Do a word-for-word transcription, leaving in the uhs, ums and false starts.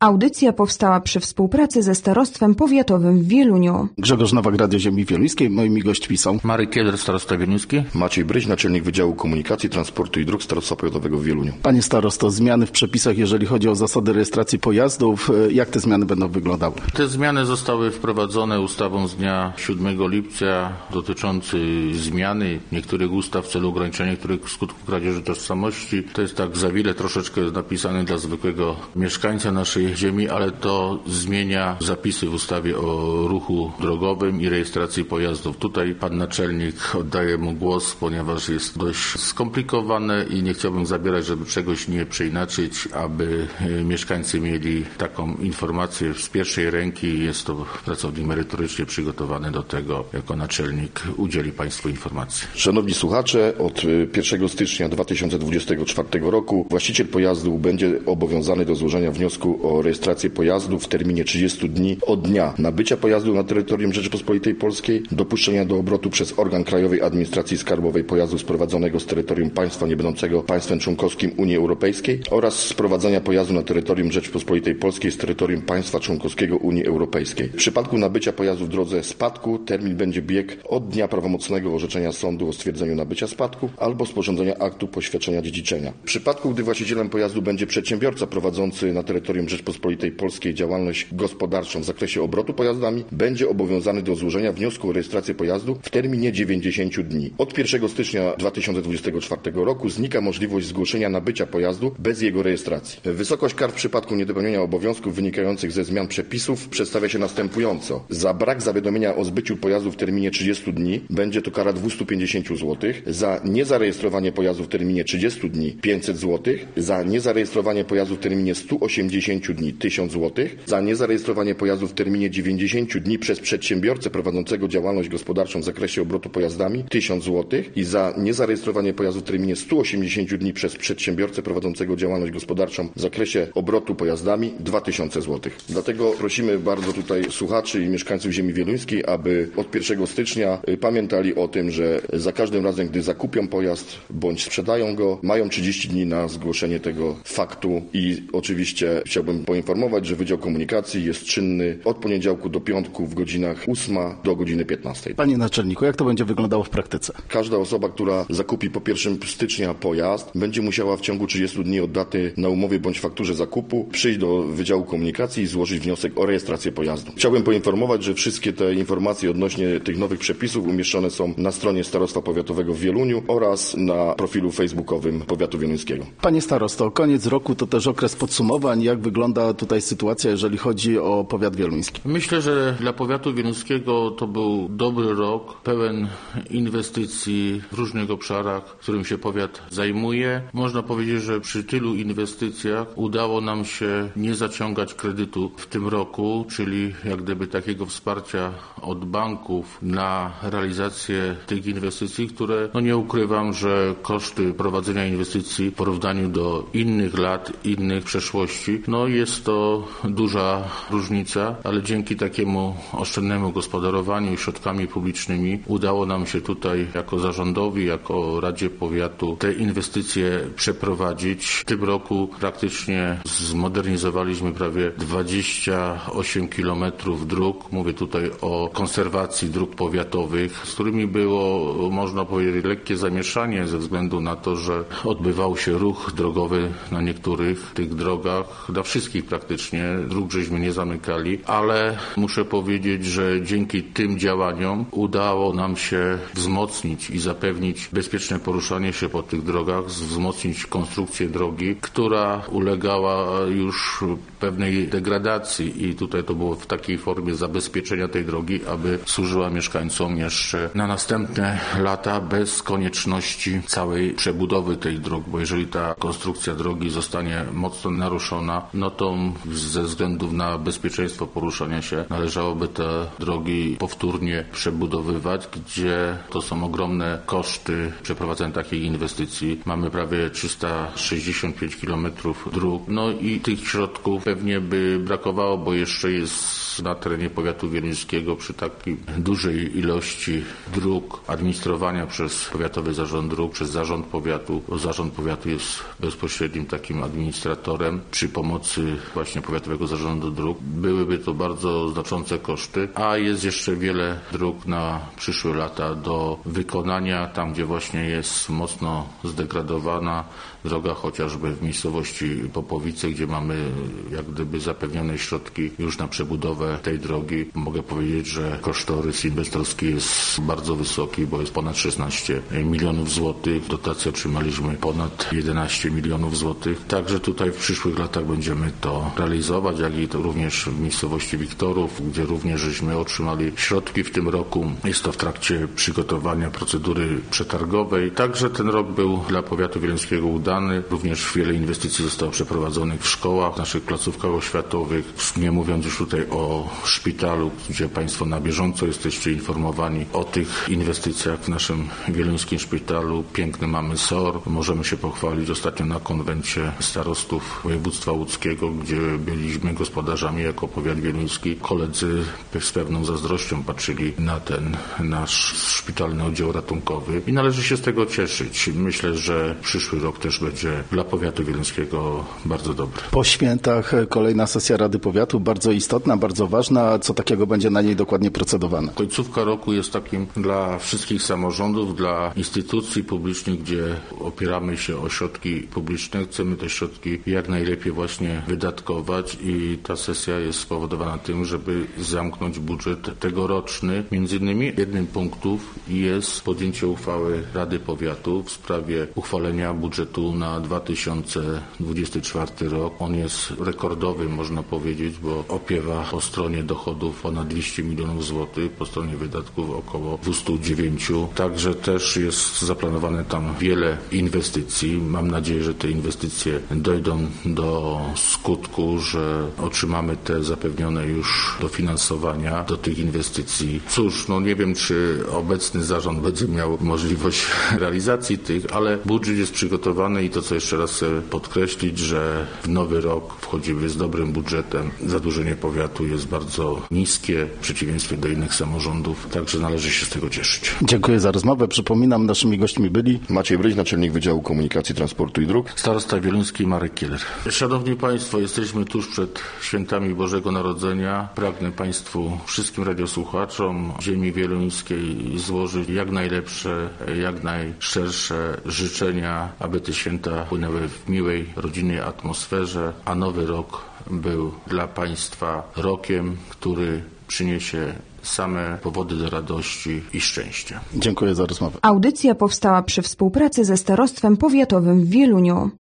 Audycja powstała przy współpracy ze Starostwem Powiatowym w Wieluniu. Grzegorz Nowak, Radio Ziemi Wieluńskiej. Moimi gośćmi są Marek Kiedr, Starostwa Wieluński. Maciej Bryś, Naczelnik Wydziału Komunikacji, Transportu i Dróg Starostwa Powiatowego w Wieluniu. Panie starosto, zmiany w przepisach, jeżeli chodzi o zasady rejestracji pojazdów, jak te zmiany będą wyglądały? Te zmiany zostały wprowadzone ustawą z dnia siódmego lipca dotyczącej zmiany niektórych ustaw w celu ograniczenia niektórych skutków kradzieży tożsamości. To jest tak za wiele troszeczkę napisane dla zwykłego mieszkańca naszej ziemi, ale to zmienia zapisy w ustawie o ruchu drogowym i rejestracji pojazdów. Tutaj pan naczelnik oddaje mu głos, ponieważ jest dość skomplikowane i nie chciałbym zabierać, żeby czegoś nie przeinaczyć, aby mieszkańcy mieli taką informację z pierwszej ręki. Jest to pracownik merytorycznie przygotowany do tego, jako naczelnik udzieli państwu informacji. Szanowni słuchacze, od pierwszego stycznia dwa tysiące dwudziestego czwartego roku właściciel pojazdu będzie obowiązany do złożenia wniosku o rejestrację pojazdu w terminie trzydziestu dni od dnia nabycia pojazdu na terytorium Rzeczypospolitej Polskiej, dopuszczenia do obrotu przez organ Krajowej Administracji Skarbowej pojazdu sprowadzonego z terytorium państwa niebędącego państwem członkowskim Unii Europejskiej oraz sprowadzania pojazdu na terytorium Rzeczypospolitej Polskiej z terytorium państwa członkowskiego Unii Europejskiej. W przypadku nabycia pojazdu w drodze spadku termin będzie biegł od dnia prawomocnego orzeczenia sądu o stwierdzeniu nabycia spadku albo sporządzenia aktu poświadczenia dziedziczenia. W przypadku, gdy właścicielem pojazdu będzie przedsiębiorca prowadzący na terytorium Rzeczypospolitej Polskiej działalność gospodarczą w zakresie obrotu pojazdami, będzie obowiązany do złożenia wniosku o rejestrację pojazdu w terminie dziewięćdziesięciu dni. Od pierwszego stycznia dwa tysiące dwudziestego czwartego roku znika możliwość zgłoszenia nabycia pojazdu bez jego rejestracji. Wysokość kar w przypadku niedopełnienia obowiązków wynikających ze zmian przepisów przedstawia się następująco. Za brak zawiadomienia o zbyciu pojazdu w terminie trzydziestu dni będzie to kara dwieście pięćdziesiąt złotych, za niezarejestrowanie pojazdu w terminie trzydziestu dni pięćset złotych, za niezarejestrowanie pojazdu w terminie stu osiemdziesięciu dni tysiąc złotych, za niezarejestrowanie pojazdu w terminie dziewięćdziesięciu dni przez przedsiębiorcę prowadzącego działalność gospodarczą w zakresie obrotu pojazdami tysiąc złotych i za niezarejestrowanie pojazdu w terminie stu osiemdziesięciu dni przez przedsiębiorcę prowadzącego działalność gospodarczą w zakresie obrotu pojazdami dwa tysiące złotych. Dlatego prosimy bardzo tutaj słuchaczy i mieszkańców ziemi wieluńskiej, aby od pierwszego stycznia pamiętali o tym, że za każdym razem, gdy zakupią pojazd bądź sprzedają go, mają trzydzieści dni na zgłoszenie tego faktu i oczywiście chciałbym poinformować, że Wydział Komunikacji jest czynny od poniedziałku do piątku w godzinach ósma do godziny piętnastej. Panie naczelniku, jak to będzie wyglądało w praktyce? Każda osoba, która zakupi po pierwszego stycznia pojazd, będzie musiała w ciągu trzydziestu dni od daty na umowie bądź fakturze zakupu przyjść do Wydziału Komunikacji i złożyć wniosek o rejestrację pojazdu. Chciałbym poinformować, że wszystkie te informacje odnośnie tych nowych przepisów umieszczone są na stronie Starostwa Powiatowego w Wieluniu oraz na profilu facebookowym Powiatu Wieluńskiego. Panie starosto, koniec roku to też okres podsumowań. Jak wygląda tutaj sytuacja, jeżeli chodzi o powiat wieluński? Myślę, że dla powiatu wieluńskiego to był dobry rok, pełen inwestycji w różnych obszarach, którym się powiat zajmuje. Można powiedzieć, że przy tylu inwestycjach udało nam się nie zaciągać kredytu w tym roku, czyli jak gdyby takiego wsparcia od banków na realizację tych inwestycji, które, no nie ukrywam, że koszty prowadzenia inwestycji w porównaniu do innych lat, innych przeszłości, no jest to duża różnica, ale dzięki takiemu oszczędnemu gospodarowaniu środkami publicznymi udało nam się tutaj jako zarządowi, jako Radzie Powiatu te inwestycje przeprowadzić. W tym roku praktycznie zmodernizowaliśmy prawie dwadzieścia osiem kilometrów dróg. Mówię tutaj o konserwacji dróg powiatowych, z którymi było, można powiedzieć, lekkie zamieszanie ze względu na to, że odbywał się ruch drogowy na niektórych tych drogach, na wszystkich praktycznie dróg żeśmy nie zamykali, ale muszę powiedzieć, że dzięki tym działaniom udało nam się wzmocnić i zapewnić bezpieczne poruszanie się po tych drogach, wzmocnić konstrukcję drogi, która ulegała już pewnej degradacji i tutaj to było w takiej formie zabezpieczenia tej drogi, aby służyła mieszkańcom jeszcze na następne lata bez konieczności całej przebudowy tej drogi, bo jeżeli ta konstrukcja drogi zostanie mocno naruszona, no to ze względów na bezpieczeństwo poruszania się należałoby te drogi powtórnie przebudowywać, gdzie to są ogromne koszty przeprowadzenia takiej inwestycji. Mamy prawie trzysta sześćdziesiąt pięć kilometrów dróg, no i tych środków pewnie by brakowało, bo jeszcze jest na terenie powiatu wieluńskiego przy takiej dużej ilości dróg administrowania przez Powiatowy Zarząd Dróg, przez Zarząd Powiatu, bo Zarząd Powiatu jest bezpośrednim takim administratorem przy pomocy właśnie Powiatowego Zarządu Dróg. Byłyby to bardzo znaczące koszty, a jest jeszcze wiele dróg na przyszłe lata do wykonania, tam gdzie właśnie jest mocno zdegradowana droga, chociażby w miejscowości Popowice, gdzie mamy jak gdyby zapewnione środki już na przebudowę tej drogi. Mogę powiedzieć, że kosztorys inwestorski jest bardzo wysoki, bo jest ponad szesnaście milionów złotych. Dotację otrzymaliśmy ponad jedenaście milionów złotych. Także tutaj w przyszłych latach będziemy to realizować, jak i to również w miejscowości Wiktorów, gdzie również żeśmy otrzymali środki w tym roku. Jest to w trakcie przygotowania procedury przetargowej. Także ten rok był dla powiatu wieluńskiego udany. Również wiele inwestycji zostało przeprowadzonych w szkołach, w naszych placówkach oświatowych. Nie mówiąc już tutaj o szpitalu, gdzie Państwo na bieżąco jesteście informowani o tych inwestycjach w naszym wieluńskim szpitalu. Piękny mamy S O R. Możemy się pochwalić ostatnio na konwencie starostów województwa łódzkiego, gdzie byliśmy gospodarzami jako powiat wieluński. Koledzy z pewną zazdrością patrzyli na ten nasz szpitalny oddział ratunkowy i należy się z tego cieszyć. Myślę, że przyszły rok też będzie dla powiatu wieluńskiego bardzo dobry. Po świętach kolejna sesja Rady Powiatu, bardzo istotna, bardzo ważna. Co takiego będzie na niej dokładnie procedowane? Końcówka roku jest takim dla wszystkich samorządów, dla instytucji publicznych, gdzie opieramy się o środki publiczne. Chcemy te środki jak najlepiej właśnie wydatkować i ta sesja jest spowodowana tym, żeby zamknąć budżet tegoroczny. Między innymi jednym z punktów jest podjęcie uchwały Rady Powiatu w sprawie uchwalenia budżetu na dwa tysiące dwudziesty czwarty rok. On jest rekordowy, można powiedzieć, bo opiewa po stronie dochodów ponad dwieście milionów złotych, po stronie wydatków około dwieście dziewięć. Także też jest zaplanowane tam wiele inwestycji. Mam nadzieję, że te inwestycje dojdą do skutku, że otrzymamy te zapewnione już dofinansowania do tych inwestycji. Cóż, no nie wiem, czy obecny zarząd będzie miał możliwość realizacji tych, ale budżet jest przygotowany i to, co jeszcze raz chcę podkreślić, że w nowy rok wchodzimy z dobrym budżetem. Zadłużenie powiatu jest bardzo niskie, w przeciwieństwie do innych samorządów, także należy się z tego cieszyć. Dziękuję za rozmowę. Przypominam, naszymi gośćmi byli Maciej Bryś, naczelnik Wydziału Komunikacji, Transportu i Dróg. Starosta wieluński Marek Kieler. Szanowni Państwo, jesteśmy tuż przed świętami Bożego Narodzenia. Pragnę Państwu, wszystkim radiosłuchaczom ziemi wieluńskiej złożyć jak najlepsze, jak najszersze życzenia, aby te święta płynęły w miłej, rodzinnej atmosferze, a nowy rok był dla Państwa rokiem, który przyniesie same powody do radości i szczęścia. Dziękuję za rozmowę. Audycja powstała przy współpracy ze Starostwem Powiatowym w Wieluniu.